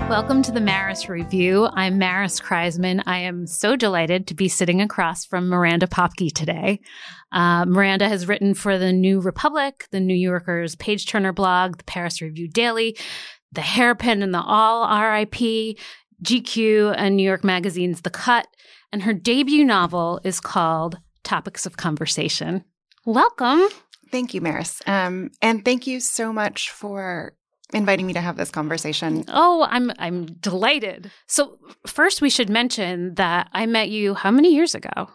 Welcome to the Maris Review. I'm Maris Kreisman. I am so delighted to be sitting across from Miranda Popke today. Miranda has written for The New Republic, The New Yorker's Page Turner blog, The Paris Review Daily, The Hairpin and the All, RIP, GQ, and New York Magazine's The Cut. And her debut novel is called Topics of Conversation. Welcome. Thank you, Maris. And thank you so much for inviting me to have this conversation. Oh, I'm delighted. So first we should mention that I met you how many years ago?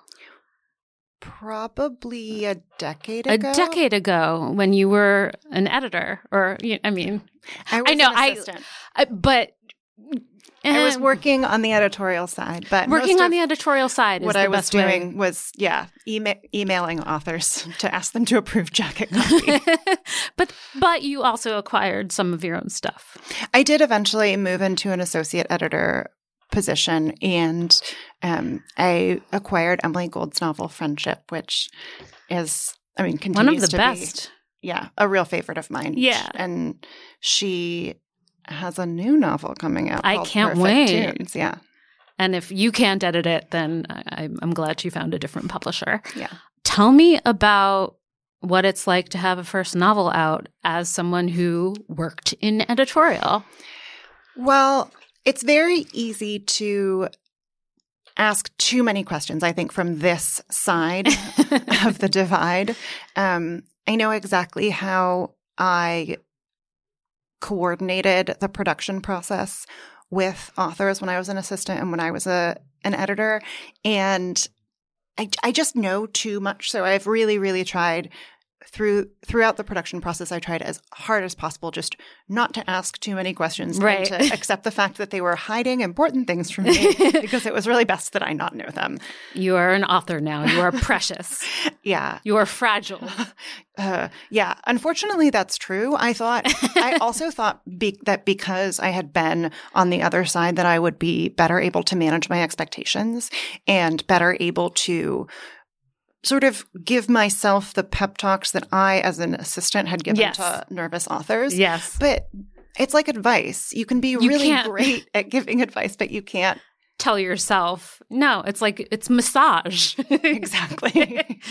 Probably a decade ago. A decade ago when you were an editor or, I mean. I was I know, an assistant. But I was working on the editorial side, but working on the editorial side is what the I was best doing way. was, emailing authors to ask them to approve jacket copy. But you also acquired some of your own stuff. I did eventually move into an associate editor position, and I acquired Emily Gould's novel Friendship, which is, continues one of the to best. be, a real favorite of mine. Yeah. And she has a new novel coming out. I called can't Perfect wait. Tunes. Yeah. And if you can't edit it, then I'm glad you found a different publisher. Yeah. Tell me about what it's like to have a first novel out as someone who worked in editorial. Well, it's very easy to ask too many questions, I think, from this side of the divide. I know exactly how I coordinated the production process with authors when I was an assistant and when I was an editor. And I just know too much. So I've really, really tried throughout the production process, I tried as hard as possible just not to ask too many questions and to accept the fact that they were hiding important things from me because it was really best that I not know them. You are an author now. You are precious. Yeah. You are fragile. Yeah. Unfortunately, that's true. I also thought that because I had been on the other side that I would be better able to manage my expectations and better able to sort of give myself the pep talks that I, as an assistant, had given to nervous authors. Yes. But it's like advice. You can be really great at giving advice, but you can't tell yourself, no, it's massage. Exactly.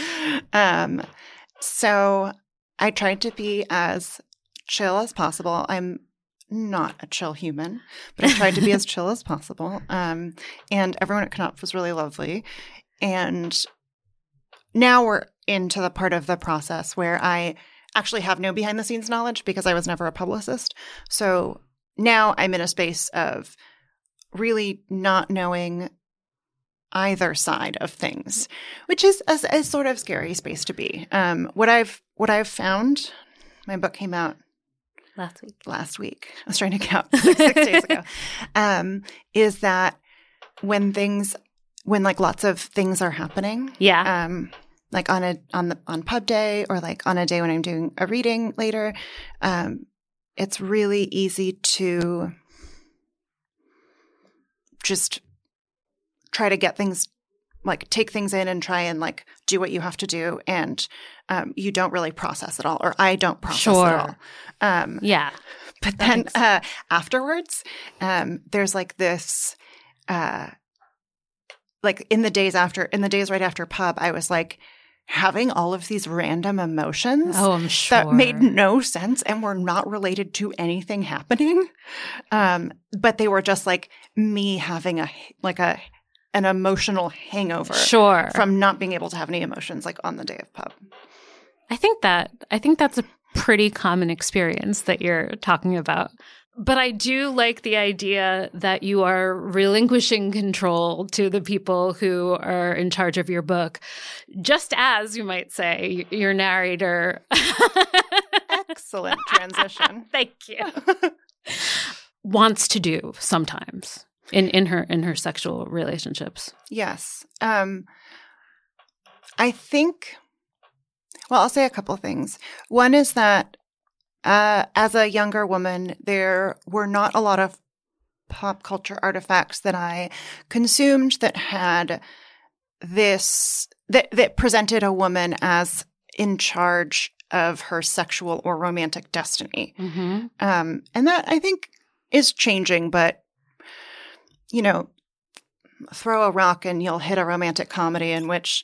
So I tried to be as chill as possible. I'm not a chill human, but I tried to be as chill as possible. And everyone at Knopf was really lovely. And now we're into the part of the process where I actually have no behind-the-scenes knowledge because I was never a publicist. So now I'm in a space of really not knowing either side of things, which is a sort of scary space to be. What I've found, my book came out last week. I was trying to count 6 days ago. Is that when like lots of things are happening, like on pub day or like on a day when I'm doing a reading later, it's really easy to just try to get things, like take things in and try and like do what you have to do, and you don't really process it all, or I don't process it all. But then afterwards, there's like this. Like in the days right after pub, I was like having all of these random emotions that made no sense and were not related to anything happening. But they were just like me having an emotional hangover from not being able to have any emotions like on the day of pub. I think that's a pretty common experience that you're talking about. But I do like the idea that you are relinquishing control to the people who are in charge of your book, just as, you might say, your narrator. Excellent transition. Think you. Wants to do sometimes in her sexual relationships. Yes. I think, well, I'll say a couple of things. One is that as a younger woman, there were not a lot of pop culture artifacts that I consumed that had this, that presented a woman as in charge of her sexual or romantic destiny. Mm-hmm. And that I think is changing, but you know, throw a rock and you'll hit a romantic comedy in which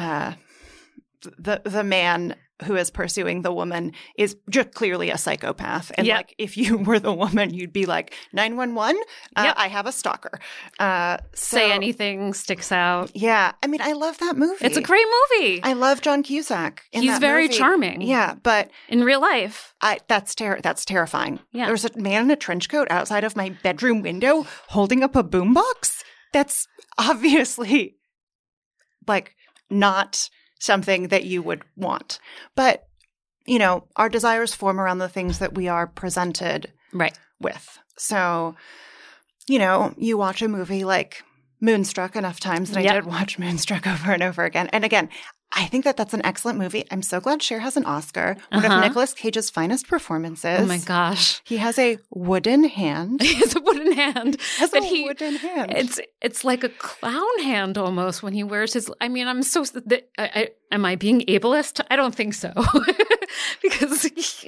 the man who is pursuing the woman is just clearly a psychopath. And like, if you were the woman, you'd be like, 911, I have a stalker. Say anything sticks out. Yeah. I mean, I love that movie. It's a great movie. I love John Cusack. He's very charming. Yeah. But in real life, that's terrifying. Yeah. There's a man in a trench coat outside of my bedroom window holding up a boombox. That's obviously like not something that you would want. But, you know, our desires form around the things that we are presented with. So, you know, you watch a movie like Moonstruck enough times, and I did watch Moonstruck over and over again. And again, I think that that's an excellent movie. I'm so glad Cher has an Oscar. One of Nicolas Cage's finest performances. Oh my gosh. He has a wooden hand. He has a wooden hand. Wooden hand. It's like a clown hand almost when he wears his – I mean, I'm so – am I being ableist? I don't think so. Because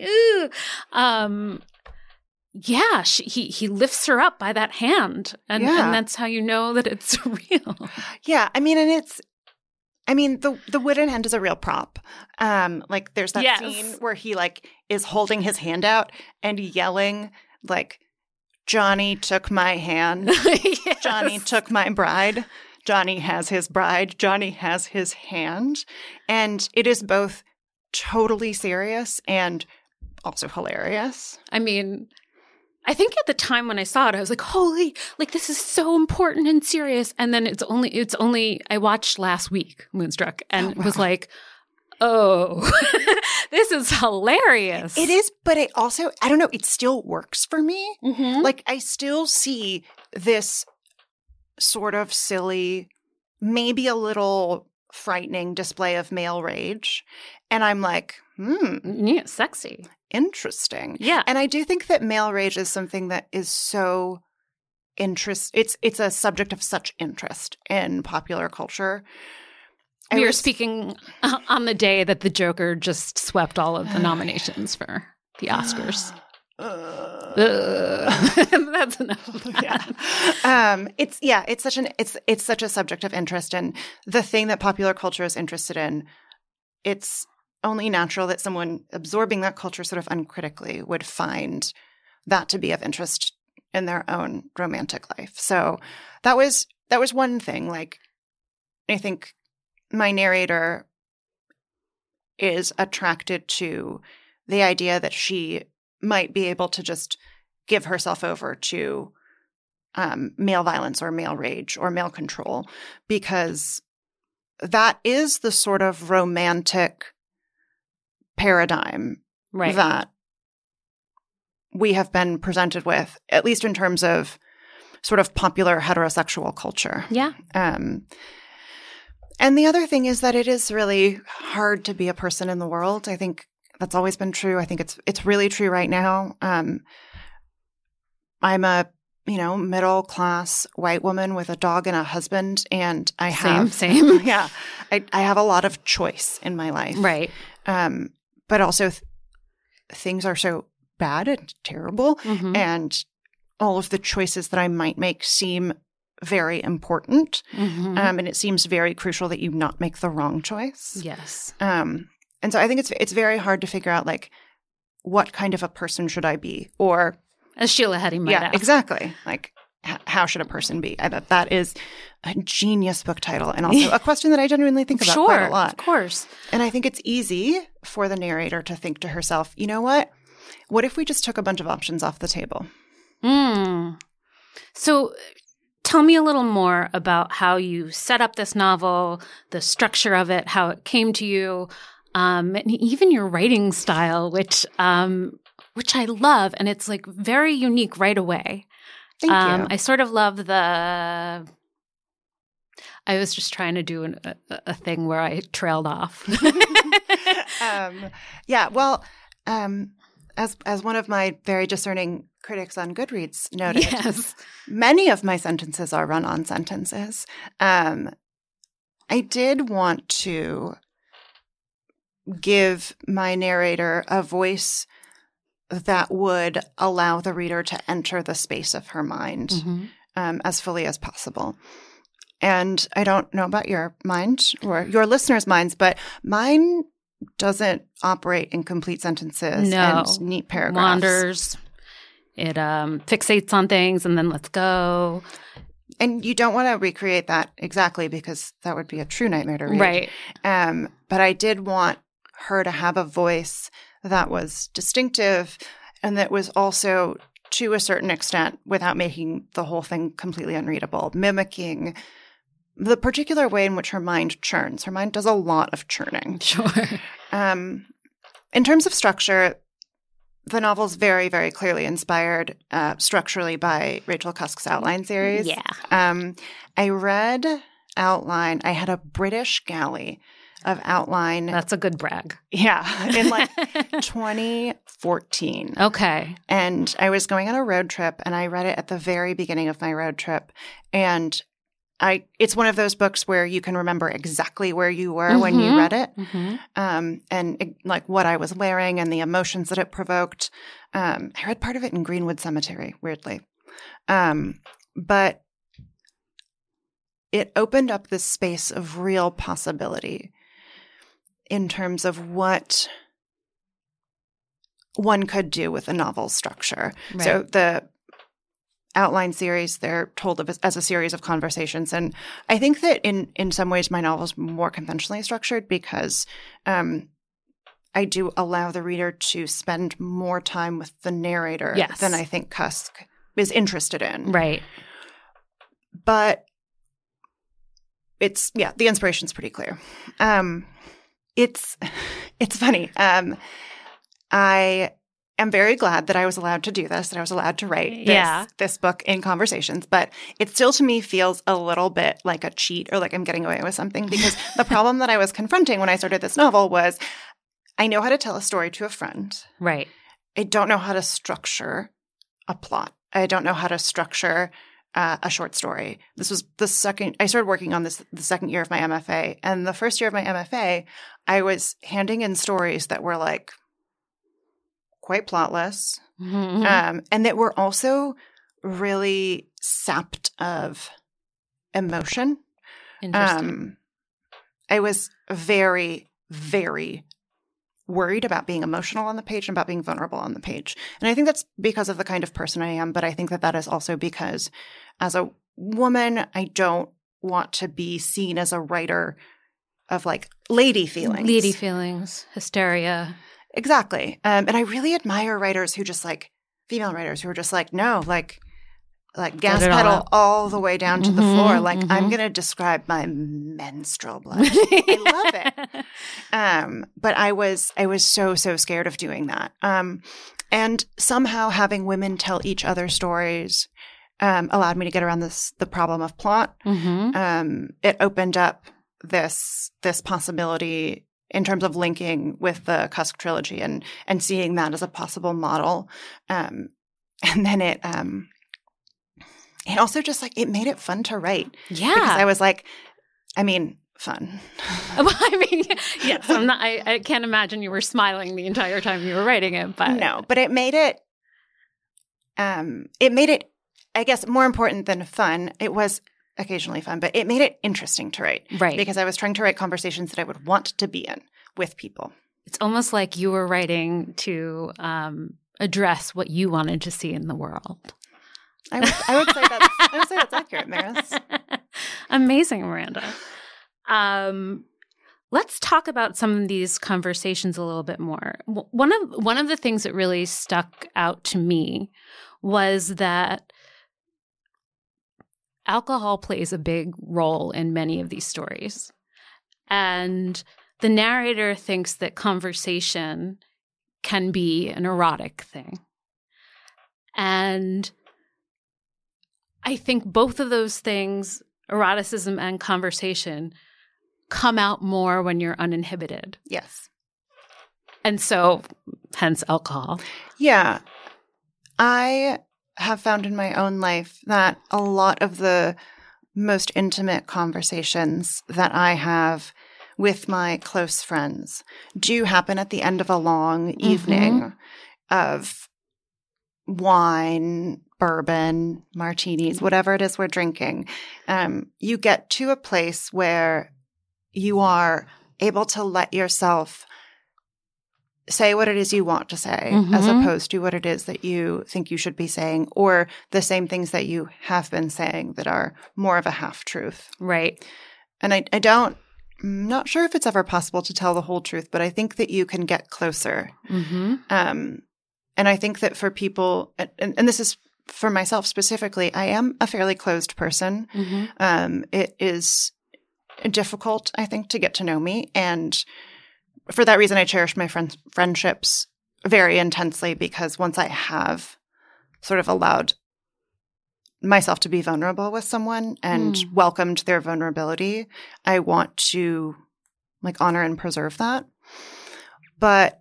he lifts her up by that hand. And that's how you know that it's real. Yeah. I mean, and it's – I mean, the wooden hand is a real prop. Like there's that scene where he like is holding his hand out and yelling like, Johnny took my hand. Johnny took my bride. Johnny has his bride. Johnny has his hand. And it is both totally serious and also hilarious. I mean, I think at the time when I saw it, I was like, holy, like this is so important and serious. And then it's only I watched last week, Moonstruck, and was like, oh, this is hilarious. It is, but it also, I don't know, it still works for me. Mm-hmm. Like I still see this sort of silly, maybe a little frightening display of male rage. And I'm like, yeah, sexy. Interesting. Yeah. And I do think that male rage is something that is so it's a subject of such interest in popular culture. We were speaking on the day that the Joker just swept all of the nominations for the Oscars. That's enough of that. It's such a subject of interest, and the thing that popular culture is interested in, it's only natural that someone absorbing that culture sort of uncritically would find that to be of interest in their own romantic life. So that was one thing. Like, I think my narrator is attracted to the idea that she might be able to just give herself over to male violence or male rage or male control, because that is the sort of romantic paradigm that we have been presented with, at least in terms of sort of popular heterosexual culture. Yeah. And the other thing is that it is really hard to be a person in the world. I think that's always been true. I think it's really true right now. I'm a middle class white woman with a dog and a husband, and I have same. Yeah, I have a lot of choice in my life, right? But also things are so bad and terrible, and all of the choices that I might make seem very important, and it seems very crucial that you not make the wrong choice. Yes. And so I think it's very hard to figure out, like, what kind of a person should I be? Or as Sheila Heti might ask. Exactly. Like, how should a person be? I bet that is a genius book title, and also a question that I genuinely think about quite a lot. Of course. And I think it's easy for the narrator to think to herself, you know what? What if we just took a bunch of options off the table? So tell me a little more about how you set up this novel, the structure of it, how it came to you, and even your writing style, which I love, and it's like very unique right away. Thank you. I sort of love the. I was just trying to do a thing where I trailed off. As one of my very discerning critics on Goodreads noted, many of my sentences are run-on sentences. I did want to give my narrator a voice that would allow the reader to enter the space of her mind as fully as possible. And I don't know about your mind or your listeners' minds, but mine doesn't operate in complete sentences and neat paragraphs. Wanders. It fixates on things and then lets go. And you don't want to recreate that exactly because that would be a true nightmare to read. Right. But I did want her to have a voice that was distinctive and that was also, to a certain extent, without making the whole thing completely unreadable, mimicking the particular way in which her mind churns. Her mind does a lot of churning. Sure. In terms of structure, the novel's very, very clearly inspired structurally by Rachel Cusk's Outline series. Yeah. I read Outline. I had a British galley of Outline. That's a good brag. Yeah, in like 2014. Okay. And I was going on a road trip, and I read it at the very beginning of my road trip. And it's one of those books where you can remember exactly where you were when you read it, like what I was wearing and the emotions that it provoked. I read part of it in Greenwood Cemetery, weirdly. But it opened up this space of real possibility in terms of what one could do with a novel structure. Right. So the Outline series, they're told of as a series of conversations. And I think that in some ways my novel is more conventionally structured because I do allow the reader to spend more time with the narrator than I think Cusk is interested in. Right. But the inspiration's pretty clear. It's funny. I am very glad that I was allowed to do this, that I was allowed to write this book in conversations, but it still to me feels a little bit like a cheat or like I'm getting away with something because the problem that I was confronting when I started this novel was I know how to tell a story to a friend. Right. I don't know how to structure a plot. I don't know how to structure a short story. This was I started working on this the second year of my MFA. And the first year of my MFA, I was handing in stories that were like quite plotless, and that were also really sapped of emotion. Interesting. I was very, very worried about being emotional on the page and about being vulnerable on the page. And I think that's because of the kind of person I am, but I think that is also because as a woman, I don't want to be seen as a writer of like lady feelings. Lady feelings, hysteria. Exactly. And I really admire writers who just like female writers who are just like, no, like gas pedal all the way down to the floor. Like I'm going to describe my menstrual blood. I love it. But I was so scared of doing that. And somehow having women tell each other stories allowed me to get around the problem of plot. It opened up this possibility in terms of linking with the Cusk trilogy and seeing that as a possible model. And then it also just like it made it fun to write. Yeah. Because I was like, fun. Well, yes, I can't imagine you were smiling the entire time you were writing it, but no, but it made it I guess more important than fun. It was occasionally fun, but it made it interesting to write. Right. Because I was trying to write conversations that I would want to be in with people. It's almost like you were writing to address what you wanted to see in the world. I would say that's accurate, Maris. Amazing, Miranda. Let's talk about some of these conversations a little bit more. One of the things that really stuck out to me was that alcohol plays a big role in many of these stories. And the narrator thinks that conversation can be an erotic thing. And I think both of those things, eroticism and conversation, come out more when you're uninhibited. Yes. And so, hence alcohol. Yeah. I have found in my own life that a lot of the most intimate conversations that I have with my close friends do happen at the end of a long evening of wine, bourbon, martinis, whatever it is we're drinking, you get to a place where you are able to let yourself say what it is you want to say, as opposed to what it is that you think you should be saying, or the same things that you have been saying that are more of a half-truth. Right. And I'm not sure if it's ever possible to tell the whole truth, but I think that you can get closer. And I think that for people, and this is for myself specifically, I am a fairly closed person. It is difficult, I think, to get to know me. And for that reason, I cherish my friendships very intensely, because once I have sort of allowed myself to be vulnerable with someone and welcomed their vulnerability, I want to like honor and preserve that. But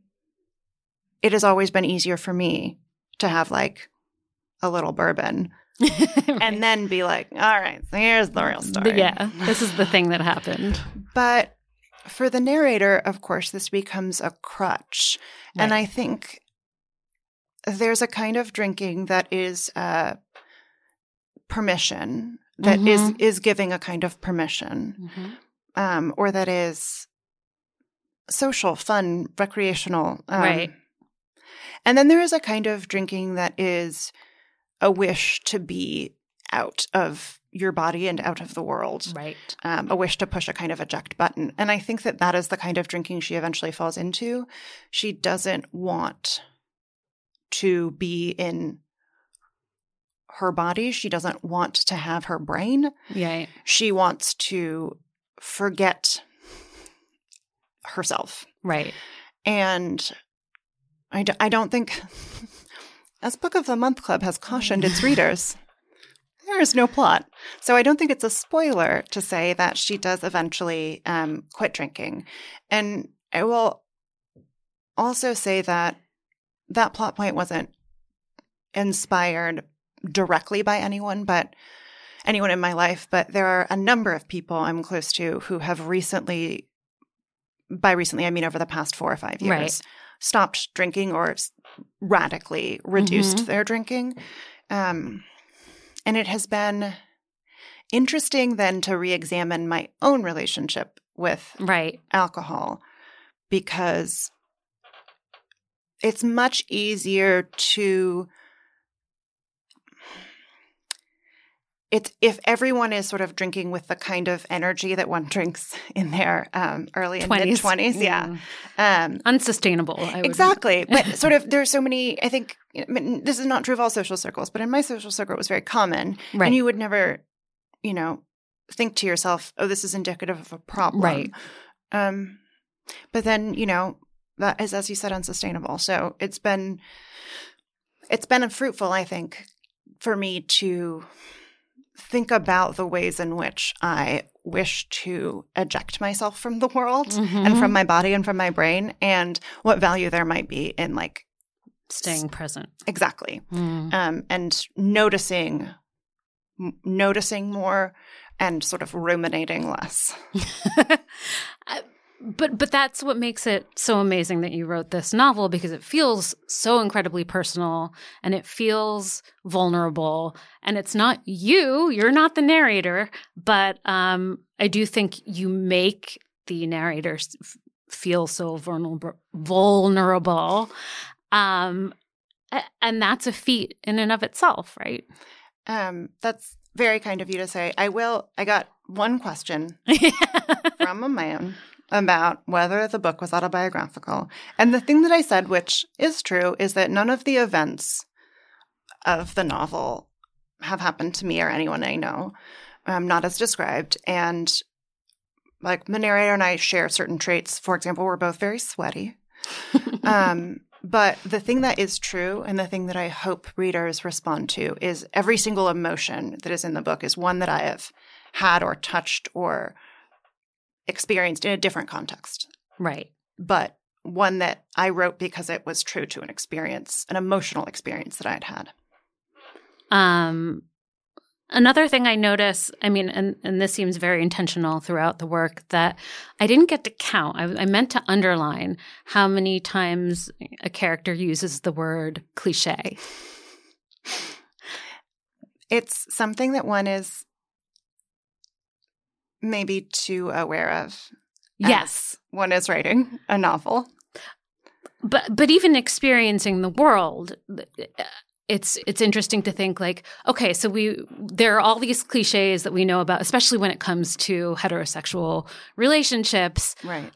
it has always been easier for me to have like a little bourbon and then be like, all right, so here's the real story. Yeah, this is the thing that happened. But for the narrator, of course, this becomes a crutch. Right. And I think there's a kind of drinking that is permission, that is giving a kind of permission, or that is social, fun, recreational. Right. And then there is a kind of drinking that is a wish to be out of your body and out of the world. Right. A wish to push a kind of eject button. And I think that that is the kind of drinking she eventually falls into. She doesn't want to be in her body. She doesn't want to have her brain. Yeah. She wants to forget herself. Right. And I don't think, as Book of the Month Club has cautioned its readers, there is no plot. So I don't think it's a spoiler to say that she does eventually quit drinking. And I will also say that that plot point wasn't inspired directly by anyone in my life, but there are a number of people I'm close to who have recently, by recently I mean over the past 4 or 5 years, stopped drinking or radically reduced their drinking. And it has been interesting then to re-examine my own relationship with alcohol, because it's much easier to if everyone is sort of drinking with the kind of energy that one drinks in their early and mid-20s. Unsustainable. Exactly. But sort of there's so many, I think, this is not true of all social circles, but in my social circle it was very common. Right. And you would never, think to yourself, oh, this is indicative of a problem. Right. But then, that is, as you said, unsustainable. So it's been fruitful, I think, for me to think about the ways in which I wish to eject myself from the world and from my body and from my brain, and what value there might be in like staying present. Exactly. And noticing more and sort of ruminating less. But that's what makes it so amazing that you wrote this novel, because it feels so incredibly personal and it feels vulnerable, and it's not you're not the narrator, but I do think you make the narrators feel so vulnerable. And that's a feat in and of itself, right? That's very kind of you to say. I got one question from a man about whether the book was autobiographical. And the thing that I said, which is true, is that none of the events of the novel have happened to me or anyone I know, not as described. And like the narrator and I share certain traits. For example, we're both very sweaty. But the thing that is true, and the thing that I hope readers respond to, is every single emotion that is in the book is one that I have had or touched or experienced in a different context. Right. But one that I wrote because it was true to an emotional experience that I had had. Another thing I notice, and this seems very intentional throughout the work, that I didn't get to count. I meant to underline how many times a character uses the word cliche. It's something that one is maybe too aware of. Yes. One is writing a novel. But even experiencing the world, it's interesting to think like, okay, so there are all these cliches that we know about, especially when it comes to heterosexual relationships. Right.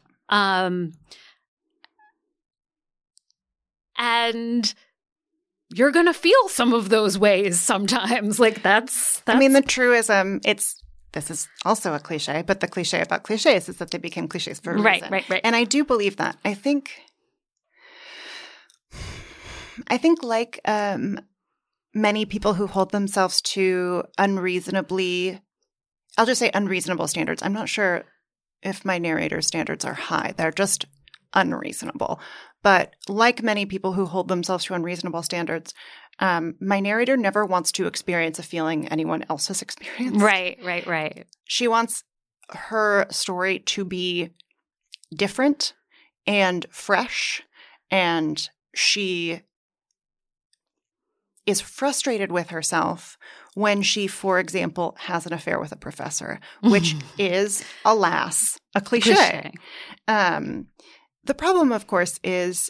And you're going to feel some of those ways sometimes. Like that's I mean, the truism, this is also a cliche, but the cliche about cliches is that they became cliches for a reason. Right. And I do believe that. I think like many people who hold themselves to unreasonably, I'll just say unreasonable standards. I'm not sure if my narrator's standards are high. They're just unreasonable. But like many people who hold themselves to unreasonable standards, my narrator never wants to experience a feeling anyone else has experienced. Right. She wants her story to be different and fresh, and she is frustrated with herself when she, for example, has an affair with a professor, which is, alas, a cliche. The problem, of course, is,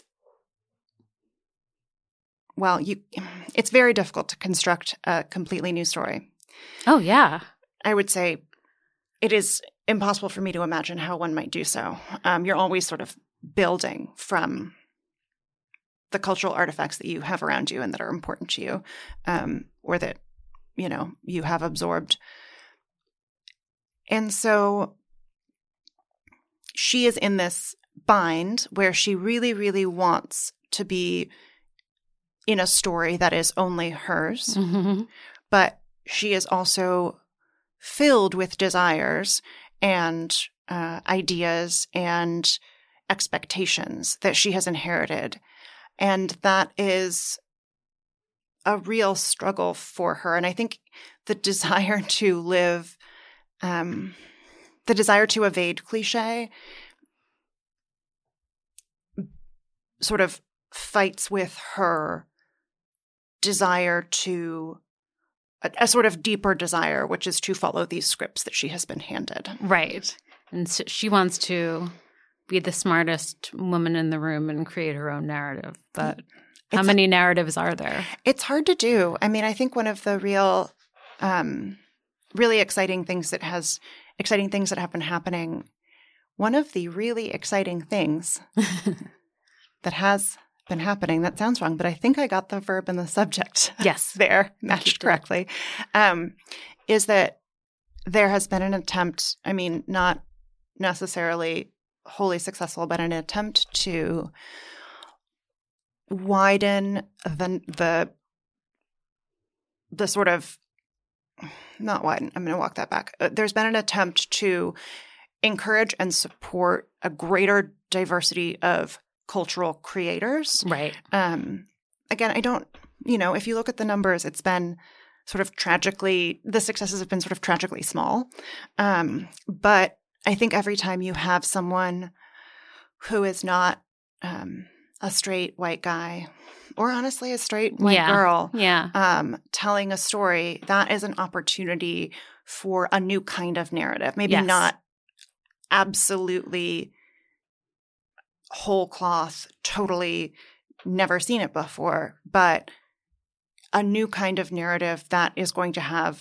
well, it's very difficult to construct a completely new story. Oh, yeah. I would say it is impossible for me to imagine how one might do so. You're always sort of building from the cultural artifacts that you have around you and that are important to you, or that, you have absorbed. And so she is in this bind where she really, really wants to be in a story that is only hers, but she is also filled with desires and ideas and expectations that she has inherited. And that is a real struggle for her. And I think the desire to live, the desire to evade cliche sort of fights with her desire to a sort of deeper desire, which is to follow these scripts that she has been handed. Right. And so she wants to be the smartest woman in the room and create her own narrative. But how many narratives are there? It's hard to do. I mean, I think one of the real, really exciting things that have been happening, one of the really exciting things that has been happening, that sounds wrong, but I think I got the verb and the subject there matched correctly, is that there has been an attempt, I mean, not necessarily wholly successful, but an attempt to widen the sort of, not widen, I'm going to walk that back. There's been an attempt to encourage and support a greater diversity of cultural creators. Right. Again, I don't, if you look at the numbers, it's been sort of the successes have been sort of tragically small. But I think every time you have someone who is not a straight white guy, or honestly a straight white girl, telling a story, that is an opportunity for a new kind of narrative. Maybe not absolutely whole cloth, totally never seen it before, but a new kind of narrative that is going to have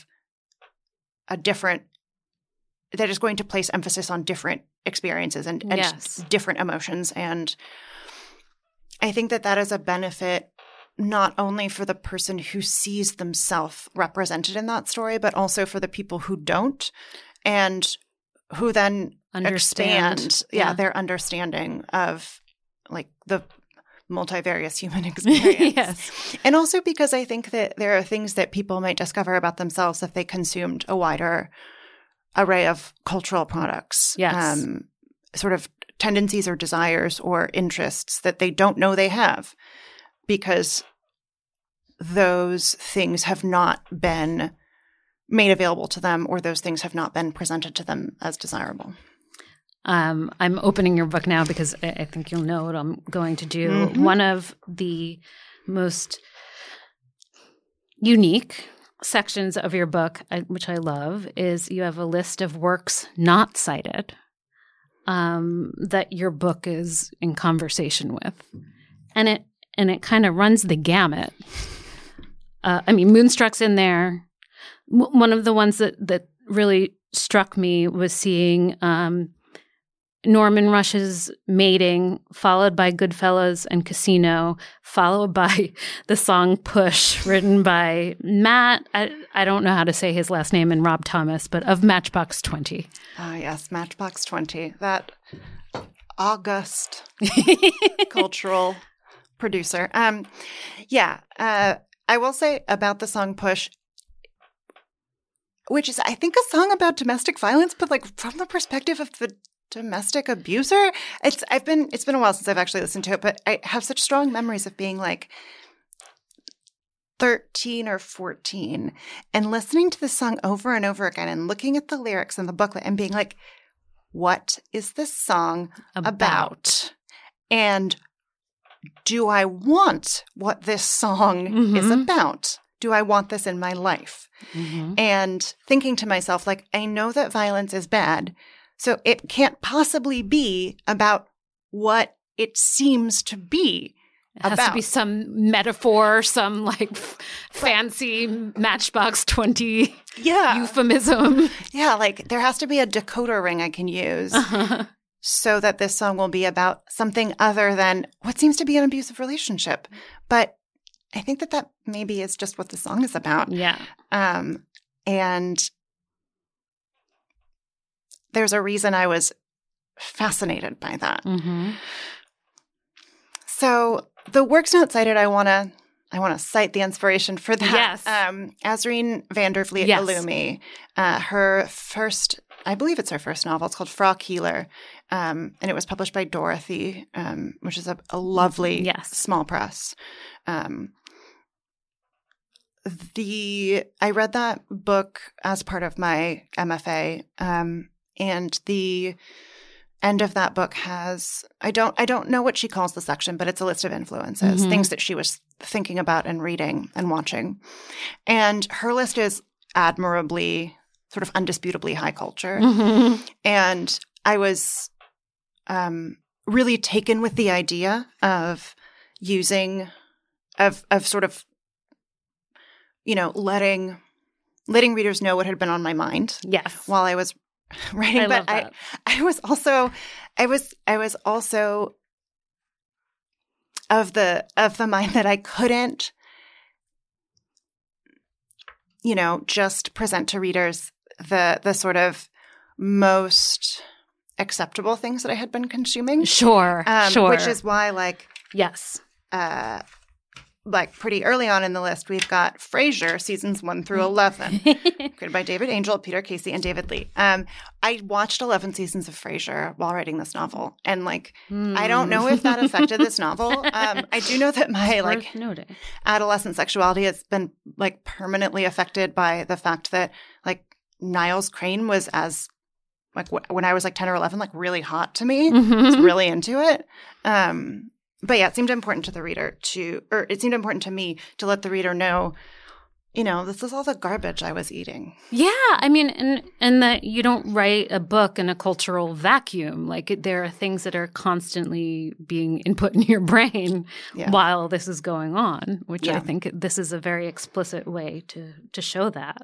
that is going to place emphasis on different experiences and different emotions. And I think that is a benefit not only for the person who sees themselves represented in that story, but also for the people who don't and who then expand their understanding of like the multivarious human experience. And also because I think that there are things that people might discover about themselves if they consumed a wider array of cultural products. Sort of tendencies or desires or interests that they don't know they have because those things have not been made available to them or those things have not been presented to them as desirable. I'm opening your book now because I think you'll know what I'm going to do. Mm-hmm. One of the most unique sections of your book, which I love, is you have a list of works not cited that your book is in conversation with. And it kind of runs the gamut. Moonstruck's in there. One of the ones that really struck me was seeing Norman Rush's Mating, followed by Goodfellas and Casino, followed by the song Push, written by Matt, I don't know how to say his last name, and Rob Thomas, but of Matchbox 20. Yes, Matchbox 20. That august cultural producer. I will say about the song Push, which is, I think, a song about domestic violence, but like from the perspective of the domestic abuser. It's been a while since I've actually listened to it, but I have such strong memories of being like 13 or 14 and listening to this song over and over again and looking at the lyrics in the booklet and being like, what is this song about? And do I want what this song is about? Do I want this in my life? And thinking to myself, like, I know that violence is bad, so it can't possibly be about what it seems to be about. It has to be some metaphor, some like fancy Matchbox 20 euphemism. Yeah, like there has to be a decoder ring I can use so that this song will be about something other than what seems to be an abusive relationship. But I think that maybe is just what the song is about. Yeah. And there's a reason I was fascinated by that. So the works not cited, I want to cite the inspiration for that. Yes. Azreen Vandervliet Illumi, her first, I believe it's her first novel. It's called Frau Keeler, and it was published by Dorothy, which is a lovely small press. I read that book as part of my MFA, and the end of that book has I don't know what she calls the section, but it's a list of influences, things that she was thinking about and reading and watching. And her list is admirably, sort of undisputably high culture. And I was really taken with the idea of using of sort of, you know, letting readers know what had been on my mind. Yes. While I was writing. I but love that. I was also of the mind that I couldn't, you know, just present to readers the sort of most acceptable things that I had been consuming. Sure. Which is why, like, yes. Like pretty early on in the list, we've got Frasier, seasons 1 through 11, created by David Angel, Peter Casey, and David Lee. I watched 11 seasons of Frasier while writing this novel, and like, I don't know if that affected this novel. I do know that my adolescent sexuality has been like permanently affected by the fact that like Niles Crane was like when I was like 10 or 11, like really hot to me. I was really into it. But yeah, it seemed important to the reader it seemed important to me to let the reader know, you know, this is all the garbage I was eating. Yeah. I mean, and that you don't write a book in a cultural vacuum. Like there are things that are constantly being input in your brain while this is going on, which I think this is a very explicit way to show that.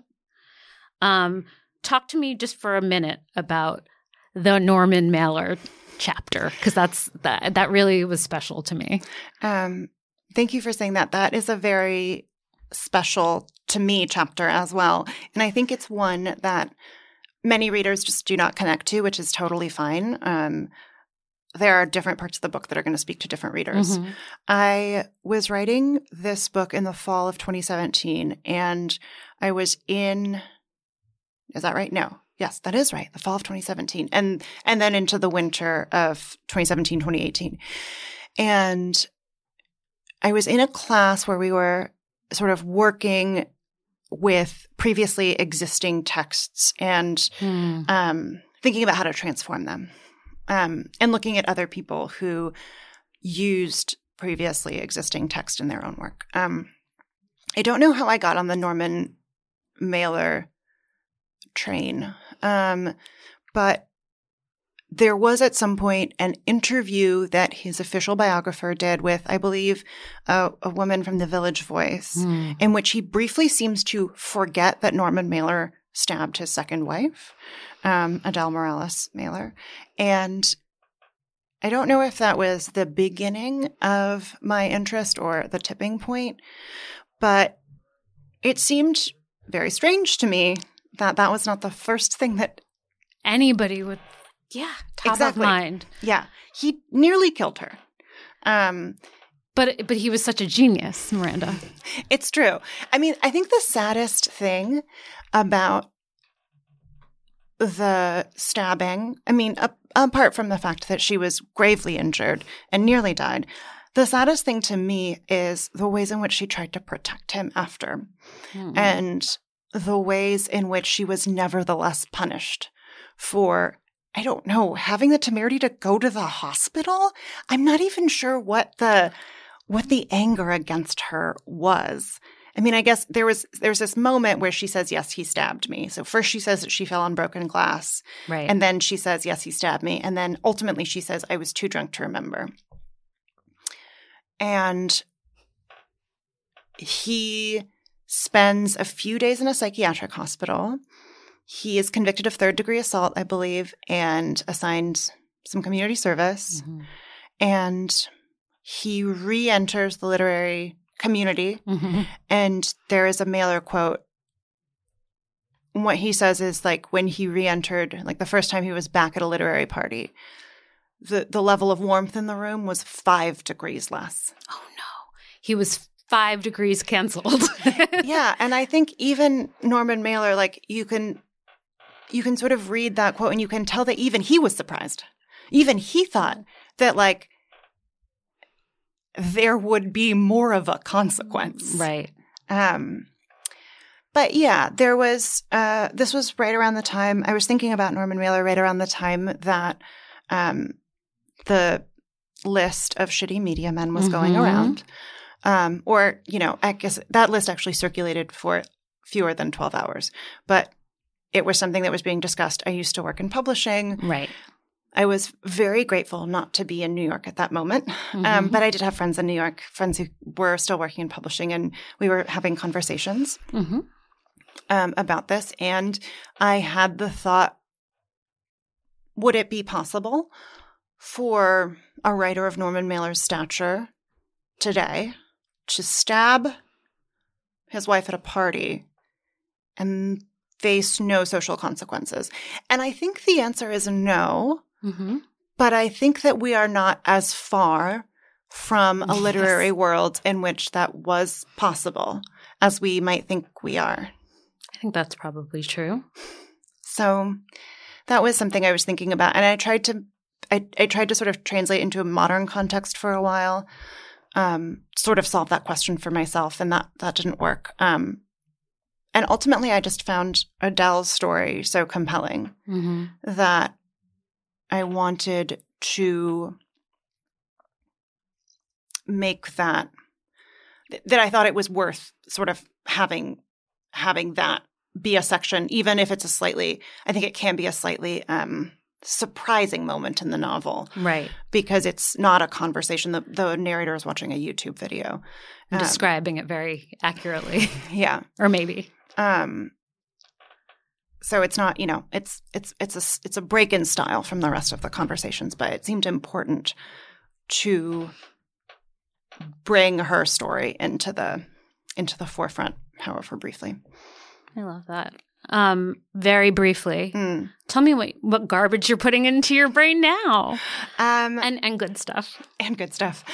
Talk to me just for a minute about the Norman Mailer chapter, because that really was special to me. Thank you for saying that. That is a very special to me chapter as well. And I think it's one that many readers just do not connect to, which is totally fine. There are different parts of the book that are going to speak to different readers. I was writing this book in the fall of 2017, and I was in – is that right? No. Yes, that is right. The fall of 2017. And then into the winter of 2017, 2018. And I was in a class where we were sort of working with previously existing texts and thinking about how to transform them, and looking at other people who used previously existing text in their own work. I don't know how I got on the Norman Mailer train. But there was at some point an interview that his official biographer did with, I believe, a woman from the Village Voice, in which he briefly seems to forget that Norman Mailer stabbed his second wife, Adele Morales Mailer. And I don't know if that was the beginning of my interest or the tipping point, but it seemed very strange to me that that was not the first thing that anybody would, top of mind. Yeah. He nearly killed her. But he was such a genius, Miranda. It's true. I mean, I think the saddest thing about the stabbing, I mean, apart from the fact that she was gravely injured and nearly died, the saddest thing to me is the ways in which she tried to protect him after, and the ways in which she was nevertheless punished for, I don't know, having the temerity to go to the hospital. I'm not even sure what the anger against her was. I mean, I guess there's this moment where she says, yes, he stabbed me. So first she says that she fell on broken glass. Right. And then she says, yes, he stabbed me. And then ultimately she says, I was too drunk to remember. And he spends a few days in a psychiatric hospital. He is convicted of third-degree assault, I believe, and assigned some community service. And he re-enters the literary community. And there is a Mailer quote. What he says is, like, when he re-entered, like the first time he was back at a literary party, the level of warmth in the room was 5 degrees less. Oh, no. He was 5 degrees canceled. Yeah. And I think even Norman Mailer, like, you can sort of read that quote and you can tell that even he was surprised. Even he thought that, like, there would be more of a consequence. Right. But yeah, there was this was right around the time I was thinking about Norman Mailer, right around the time that the list of shitty media men was going around. Or, you know, I guess that list actually circulated for fewer than 12 hours. But it was something that was being discussed. I used to work in publishing. Right. I was very grateful not to be in New York at that moment. But I did have friends in New York, friends who were still working in publishing, and we were having conversations about this. And I had the thought, would it be possible for a writer of Norman Mailer's stature today to stab his wife at a party and face no social consequences? And I think the answer is no. But I think that we are not as far from a literary world in which that was possible as we might think we are. I think that's probably true. So that was something I was thinking about. And I tried to sort of translate into a modern context for a while, sort of solve that question for myself, and that didn't work. And ultimately, I just found Adele's story so compelling that I wanted to make that I thought it was worth sort of having that be a section, even if it's I think it can be a slightly surprising moment in the novel. Right. Because it's not a conversation. The narrator is watching a YouTube video. Describing it very accurately. Yeah. Or maybe. So it's not, you know, it's a break in style from the rest of the conversations, but it seemed important to bring her story into the forefront, however briefly. I love that. Very briefly, tell me what garbage you're putting into your brain now, and good stuff. And good stuff.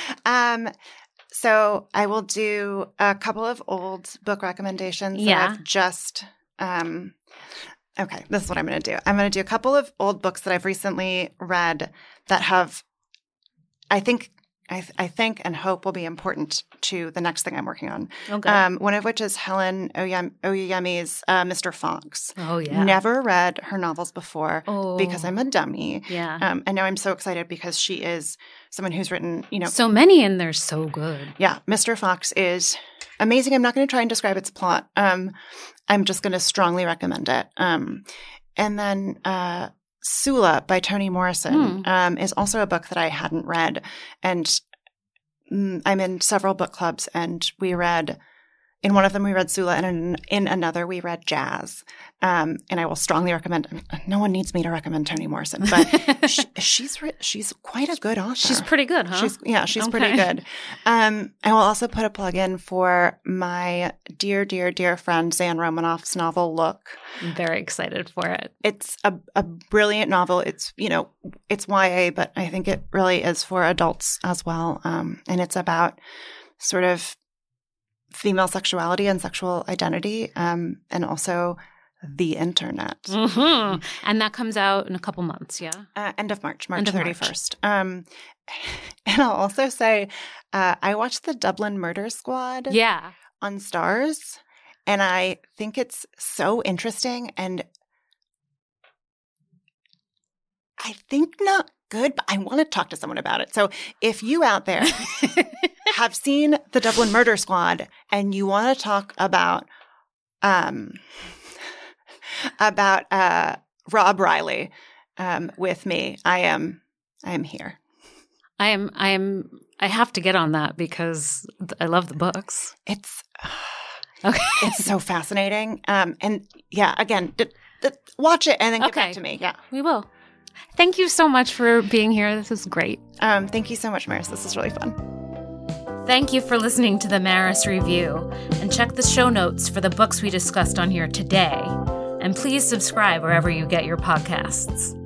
So I will do a couple of old book recommendations that I've just okay, this is what I'm going to do. I'm going to do a couple of old books that I've recently read that have, I think, I think and hope will be important to the next thing I'm working on. Okay. One of which is Helen Oyeyemi's Mr. Fox. Oh, yeah. Never read her novels before because I'm a dummy. Yeah. And now I'm so excited because she is someone who's written, so many, and they're so good. Yeah. Mr. Fox is amazing. I'm not going to try and describe its plot. I'm just going to strongly recommend it. And then Sula by Toni Morrison is also a book that I hadn't read. And I'm in several book clubs, and in one of them we read Sula, and in another we read Jazz. And I will strongly recommend – no one needs me to recommend Toni Morrison, but she's quite a good author. She's pretty good, huh? She's pretty good. I will also put a plug in for my dear, dear, dear friend Zan Romanoff's novel Look. I'm very excited for it. It's a brilliant novel. It's, it's YA, but I think it really is for adults as well. And it's about sort of female sexuality and sexual identity, and also the internet. Mm-hmm. And that comes out in a couple months, yeah? End of March 31st. And I'll also say I watched The Dublin Murder Squad on Starz, and I think it's so interesting, and I think not good, but I want to talk to someone about it. So if you out there have seen The Dublin Murder Squad and you want to talk about Rob Riley with me, I am here. I have to get on that because I love the books. It's okay. It's so fascinating. And yeah, again, watch it and then get back to me. Yeah, we will. Thank you so much for being here. This is great. Thank you so much, Maris. This is really fun. Thank you for listening to the Maris Review, and check the show notes for the books we discussed on here today. And please subscribe wherever you get your podcasts.